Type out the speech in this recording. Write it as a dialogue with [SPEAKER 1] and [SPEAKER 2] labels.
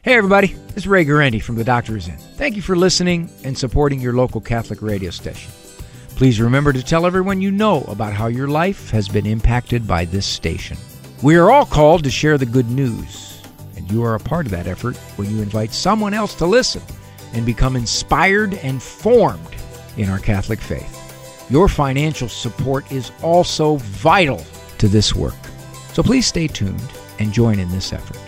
[SPEAKER 1] Hey everybody, this is Ray Guarendi from The Doctor Is In. Thank you for listening and supporting your local Catholic radio station. Please remember to tell everyone you know about how your life has been impacted by this station. We are all called to share the good news, and you are a part of that effort when you invite someone else to listen and become inspired and formed in our Catholic faith. Your financial support is also vital to this work. So please stay tuned and join in this effort.